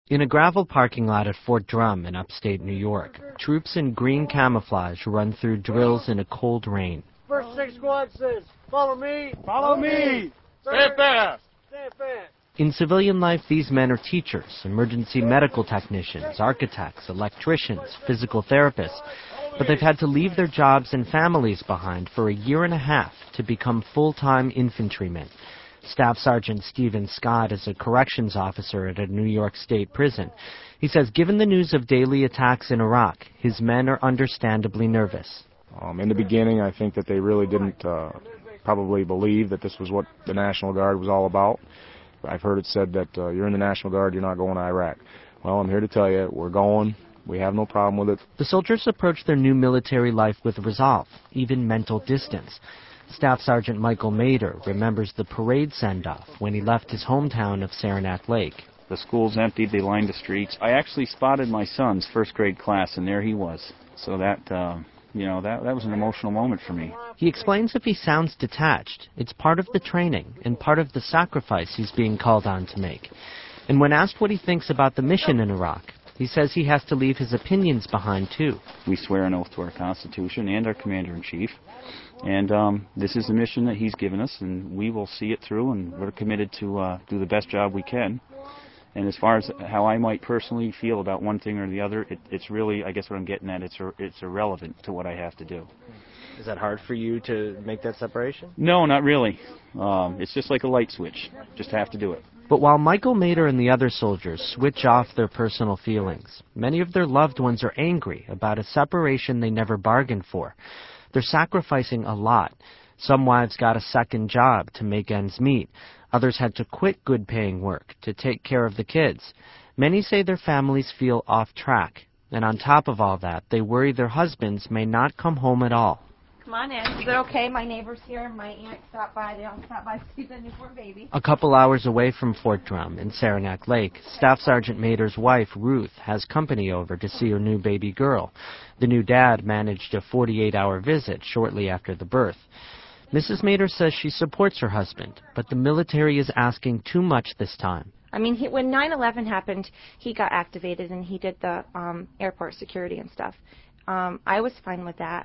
In a gravel parking lot at Fort Drum in upstate New York, troops in green camouflage run through drills in a cold rain. First 6 squad says, follow me. Follow me. Stand fast. Stand fast. In civilian life, these men are teachers, emergency medical technicians, architects, electricians, physical therapists. But they've had to leave their jobs and families behind for a year and a half to become full-time infantrymen. Staff Sergeant Stephen Scott is a corrections officer at a New York State prison. He says given the news of daily attacks in Iraq, his men are understandably nervous. In the beginning, I think that they really didn't probably believe that this was what the National Guard was all about. I've heard it said that you're in the National Guard, you're not going to Iraq. Well, I'm here to tell you, we're going. We have no problem with it. The soldiers approach their new military life with resolve, even mental distance. Staff Sergeant Michael Mader remembers the parade send-off when he left his hometown of Saranac Lake. The school's emptied, they lined the streets. I actually spotted my son's first grade class, and there he was. So that was an emotional moment for me. He explains if he sounds detached, it's part of the training and part of the sacrifice he's being called on to make. And when asked what he thinks about the mission in Iraq, he says he has to leave his opinions behind, too. We swear an oath to our Constitution and our Commander-in-Chief. And this is the mission that he's given us, and we will see it through, and we're committed to do the best job we can. And as far as how I might personally feel about one thing or the other, it's really, I guess what I'm getting at, it's irrelevant to what I have to do. Is that hard for you to make that separation? No, not really. It's just like a light switch. Just have to do it. But while Michael Mader and the other soldiers switch off their personal feelings, many of their loved ones are angry about a separation they never bargained for. They're sacrificing a lot. Some wives got a second job to make ends meet. Others had to quit good-paying work to take care of the kids. Many say their families feel off track. And on top of all that, they worry their husbands may not come home at all. Come on in. Is it okay? My neighbor's here. My aunt stopped by. They all stopped by to see the newborn baby. A couple hours away from Fort Drum in Saranac Lake, Staff Sergeant Mader's wife, Ruth, has company over to see her new baby girl. The new dad managed a 48-hour visit shortly after the birth. Mrs. Mader says she supports her husband, but the military is asking too much this time. I mean, when 9/11 happened, he got activated and he did the airport security and stuff. I was fine with that.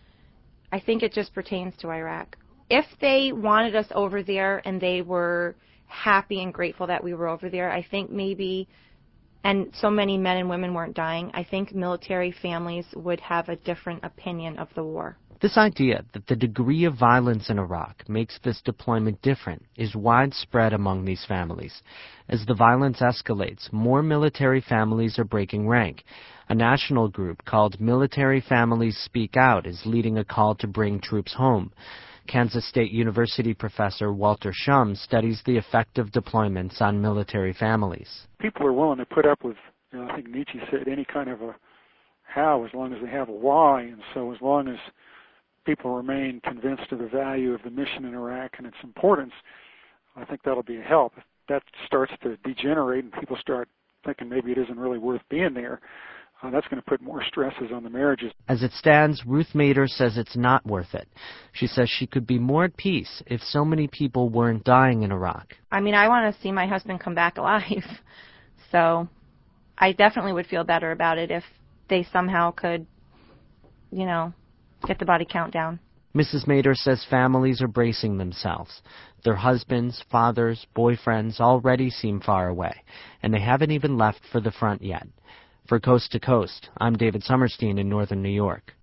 I think it just pertains to Iraq. If they wanted us over there and they were happy and grateful that we were over there, I think maybe, and so many men and women weren't dying, I think military families would have a different opinion of the war. This idea that the degree of violence in Iraq makes this deployment different is widespread among these families. As the violence escalates, more military families are breaking rank. A national group called Military Families Speak Out is leading a call to bring troops home. Kansas State University professor Walter Shum studies the effect of deployments on military families. People are willing to put up with, I think Nietzsche said, any kind of a how as long as they have a why. And so as long as people remain convinced of the value of the mission in Iraq and its importance, I think that'll be a help. If that starts to degenerate and people start thinking maybe it isn't really worth being there, that's going to put more stresses on the marriages. As it stands, Ruth Mader says it's not worth it. She says she could be more at peace if so many people weren't dying in Iraq. I mean, I want to see my husband come back alive. So I definitely would feel better about it if they somehow could, get the body count down. Mrs. Mader says families are bracing themselves. Their husbands, fathers, boyfriends already seem far away, and they haven't even left for the front yet. For Coast to Coast, I'm David Summerstein in northern New York.